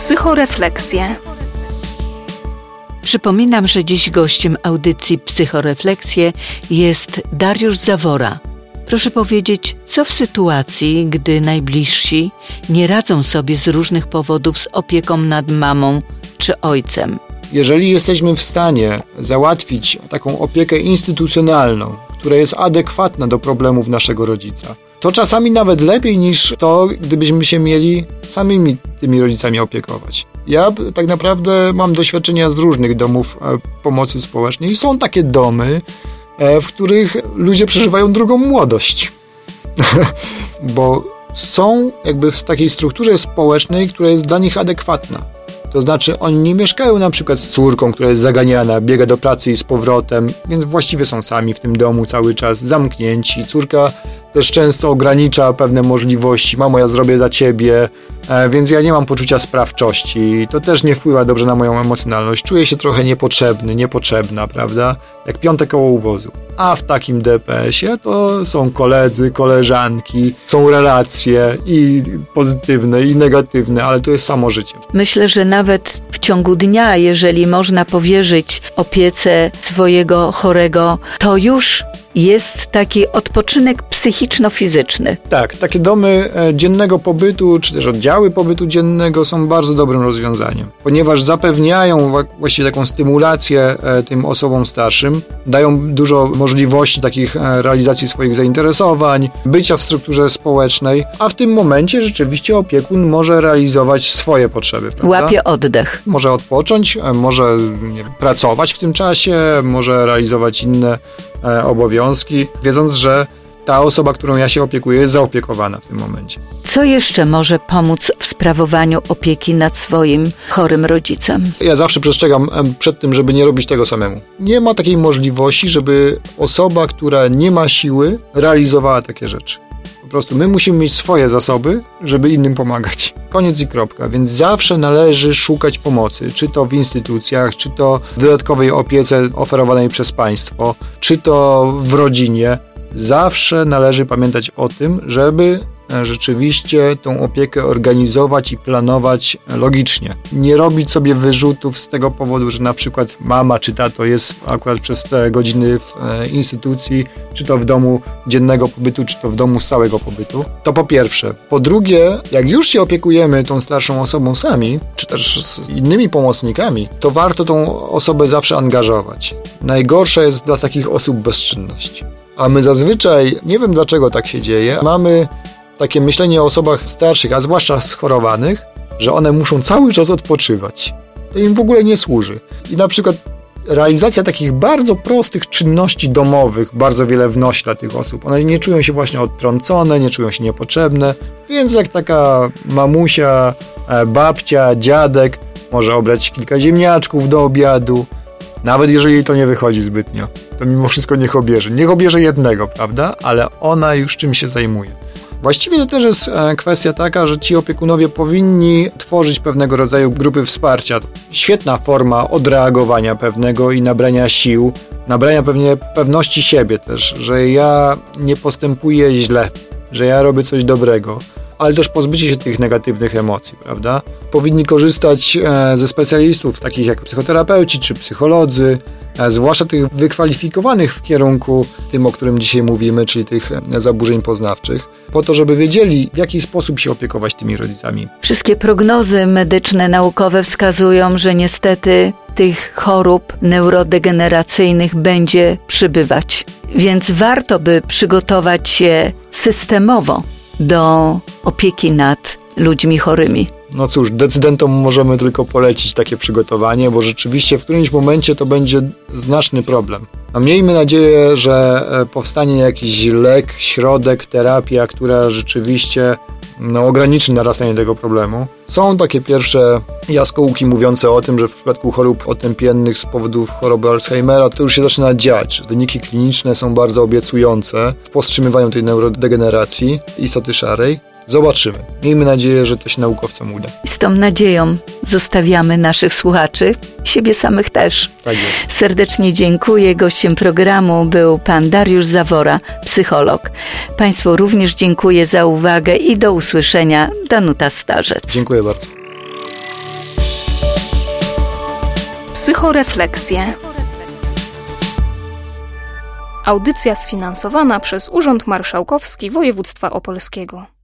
Psychorefleksje. Przypominam, że dziś gościem audycji Psychorefleksje jest Dariusz Zawora. Proszę powiedzieć, co w sytuacji, gdy najbliżsi nie radzą sobie z różnych powodów z opieką nad mamą czy ojcem? Jeżeli jesteśmy w stanie załatwić taką opiekę instytucjonalną, która jest adekwatna do problemów naszego rodzica, to czasami nawet lepiej niż to, gdybyśmy się mieli samymi tymi rodzicami opiekować. Ja tak naprawdę mam doświadczenia z różnych domów pomocy społecznej i są takie domy, w których ludzie przeżywają drugą młodość. Bo są jakby w takiej strukturze społecznej, która jest dla nich adekwatna. To znaczy oni nie mieszkają na przykład z córką, która jest zaganiana, biega do pracy i z powrotem, więc właściwie są sami w tym domu cały czas, zamknięci. Córka też często ogranicza pewne możliwości. Mamo, ja zrobię za ciebie, więc ja nie mam poczucia sprawczości. To też nie wpływa dobrze na moją emocjonalność. Czuję się trochę niepotrzebny, niepotrzebna, prawda? Jak piąte koło uwozu. A w takim DPS-ie to są koledzy, koleżanki, są relacje i pozytywne, i negatywne, ale to jest samo życie. Myślę, że nawet w ciągu dnia, jeżeli można powierzyć opiece swojego chorego, to już jest taki odpoczynek psychiczno-fizyczny. Tak, takie domy dziennego pobytu, czy też oddziały pobytu dziennego są bardzo dobrym rozwiązaniem, ponieważ zapewniają właściwie taką stymulację tym osobom starszym, dają dużo możliwości takich realizacji swoich zainteresowań, bycia w strukturze społecznej, a w tym momencie rzeczywiście opiekun może realizować swoje potrzeby. Prawda? Łapie oddech. Może odpocząć, może pracować w tym czasie, może realizować inne obowiązki, wiedząc, że ta osoba, którą ja się opiekuję, jest zaopiekowana w tym momencie. Co jeszcze może pomóc w sprawowaniu opieki nad swoim chorym rodzicem? Ja zawsze przestrzegam przed tym, żeby nie robić tego samemu. Nie ma takiej możliwości, żeby osoba, która nie ma siły, realizowała takie rzeczy. Po prostu my musimy mieć swoje zasoby, żeby innym pomagać. Koniec i kropka. Więc zawsze należy szukać pomocy, czy to w instytucjach, czy to w dodatkowej opiece oferowanej przez państwo, czy to w rodzinie. Zawsze należy pamiętać o tym, żeby rzeczywiście tą opiekę organizować i planować logicznie. Nie robić sobie wyrzutów z tego powodu, że na przykład mama czy tato jest akurat przez te godziny w instytucji, czy to w domu dziennego pobytu, czy to w domu stałego pobytu. To po pierwsze. Po drugie, jak już się opiekujemy tą starszą osobą sami, czy też z innymi pomocnikami, to warto tą osobę zawsze angażować. Najgorsza jest dla takich osób bezczynność. A my zazwyczaj, nie wiem dlaczego tak się dzieje, mamy takie myślenie o osobach starszych, a zwłaszcza schorowanych, że one muszą cały czas odpoczywać. To im w ogóle nie służy. I na przykład realizacja takich bardzo prostych czynności domowych bardzo wiele wnosi dla tych osób. One nie czują się właśnie odtrącone, nie czują się niepotrzebne, więc jak taka mamusia, babcia, dziadek może obrać kilka ziemniaczków do obiadu, nawet jeżeli jej to nie wychodzi zbytnio, to mimo wszystko niech obierze. Niech obierze jednego, prawda? Ale ona już czym się zajmuje. Właściwie to też jest kwestia taka, że ci opiekunowie powinni tworzyć pewnego rodzaju grupy wsparcia. Świetna forma odreagowania pewnego i nabrania sił, nabrania pewności siebie też, że ja nie postępuję źle, że ja robię coś dobrego, ale też pozbycie się tych negatywnych emocji, prawda? Powinni korzystać ze specjalistów, takich jak psychoterapeuci czy psycholodzy, zwłaszcza tych wykwalifikowanych w kierunku tym, o którym dzisiaj mówimy, czyli tych zaburzeń poznawczych, po to, żeby wiedzieli, w jaki sposób się opiekować tymi rodzicami. Wszystkie prognozy medyczne, naukowe wskazują, że niestety tych chorób neurodegeneracyjnych będzie przybywać. Więc warto by przygotować się systemowo do opieki nad ludźmi chorymi. No cóż, decydentom możemy tylko polecić takie przygotowanie, bo rzeczywiście w którymś momencie to będzie znaczny problem. No miejmy nadzieję, że powstanie jakiś lek, środek, terapia, która rzeczywiście ograniczy narastanie tego problemu. Są takie pierwsze jaskółki mówiące o tym, że w przypadku chorób otępiennych z powodów choroby Alzheimera to już się zaczyna dziać. Wyniki kliniczne są bardzo obiecujące w powstrzymywaniu tej neurodegeneracji istoty szarej. Zobaczymy. Miejmy nadzieję, że to się naukowcom uda. Z tą nadzieją zostawiamy naszych słuchaczy, siebie samych też. Tak jest. Serdecznie dziękuję. Gościem programu był pan Dariusz Zawora, psycholog. Państwu również dziękuję za uwagę i do usłyszenia. Danuta Starzec. Dziękuję bardzo. Psychorefleksje. Audycja sfinansowana przez Urząd Marszałkowski Województwa Opolskiego.